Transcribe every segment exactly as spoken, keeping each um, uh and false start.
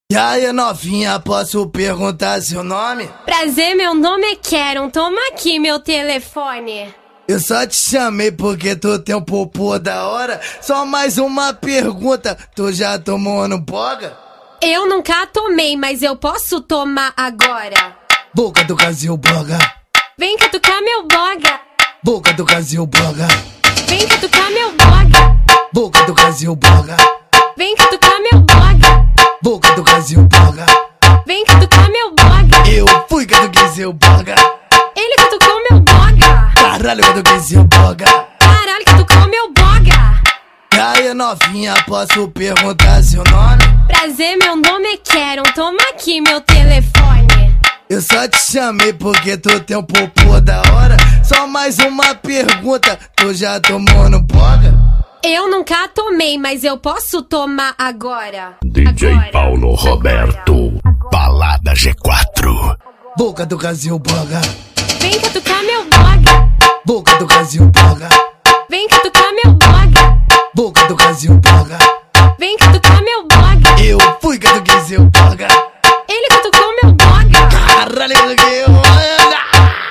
E aí, novinha, posso perguntar seu nome? Prazer, meu nome é Karen, toma aqui meu telefone. Eu só te chamei porque tu tem um popô da hora. Só mais uma pergunta, tu já tomou no boga? Eu nunca tomei, mas eu posso tomar agora. Boca do Brasil boga. Vem catucar meu boga. Boca do Brasil boga. Vem catucar meu boga. Boca do Brasil boga. Vem catucar meu boga. Boca do Brasil boga. Vem catucar meu boga. Eu fui catuquei seu boga. Ele catucou meu boga. Caralho, catuquei seu boga. Caralho, catucou meu boga. E aí, novinha, posso perguntar seu nome? Prazer, meu nome é Karen, toma aqui meu telefone. Eu só te chamei porque tu tem um popô da hora. Só mais uma pergunta, tu já tomou no boga? Eu nunca tomei, mas eu posso tomar agora. D J agora. Paulo Roberto, Balada G quatro. Boca do Brasil boga. Vem catucar meu boga. Boca do Brasil boga. Vem catucar meu boga. Boca do Brasil boga. Vem catucar meu boga. Eu fui catuquei seu boga. Ele catucou meu boga. Caralho, catuquei seu boga.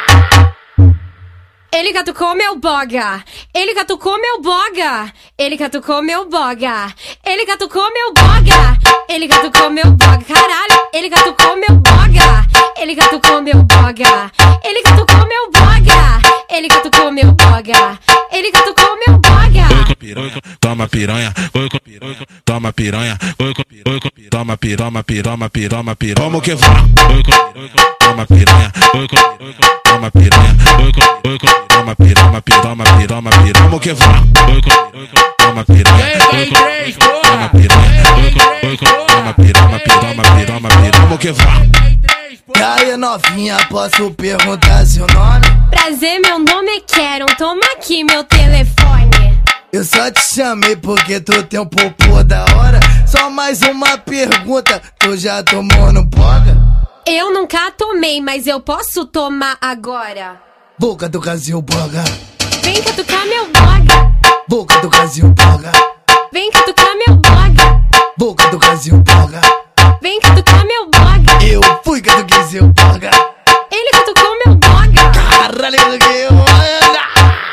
Ele catucou meu boga. Ele catucou meu boga. Ele catucou meu boga. Ele catucou meu boga. Ele catucou meu boga. Caralho, ele catucou meu boga. Ele catucou meu boga. Ele catucou meu boga. Ele catucou meu boga. Ele catucou meu boga. Piranha, toma piranha, oi com piranha, toma piranha, oi com piranha, toma piroma, piroma, piroma, piroma, como que vai? Oi com piranha, toma piranha, oi com piranha, toma piranha, oi com oi com toma piroma, piroma, piroma, piroma, como que vai? Oi com piranha, toma piranha, oi com toma piranha, oi com oi com toma piroma, piroma, piroma, piroma, como que vai? E aí, novinha, posso perguntar seu nome? Prazer, meu nome é Karen, toma aqui meu telefone. Eu só te chamei porque tu tem um popô da hora. Só mais uma pergunta, tu já tomou no boga? Eu nunca tomei, mas eu posso tomar agora. Boca do Brasil boga. Vem catucar meu boga. Boca do Brasil boga. Vem catucar meu boga. Boca do Brasil boga. Vem catucar meu boga. Eu fui catuquei seu boga. Ele catucou meu boga. Caralho, catuquei seu boga.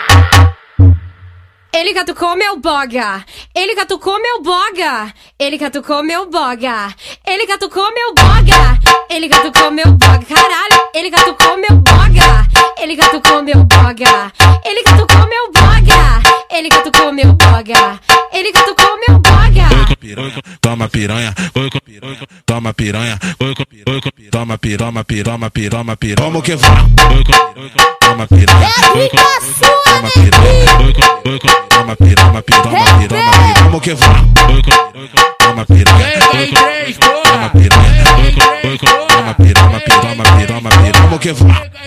Ele catucou meu boga. Ele catucou meu boga. Ele catucou meu boga. Ele catucou meu boga. Ele catucou meu boga. Caralho, ele catucou meu boga. Ele catucou meu boga. Ele catucou meu boga. Ele catucou meu boga. Ele catucou meu boga. Oi com piranha, toma piranha, oi com piranha, toma piranha, oi com oi com toma piroma, piroma, piroma, piroma, como que vai? Oi com piranha, toma piranha, oi com toma piranha, oi com oi com toma piroma, piroma, piroma, piroma, como que vai? Oi com toma piranha, oi com toma piranha, oi com oi com toma piroma, piroma, piroma, piroma, como que vai?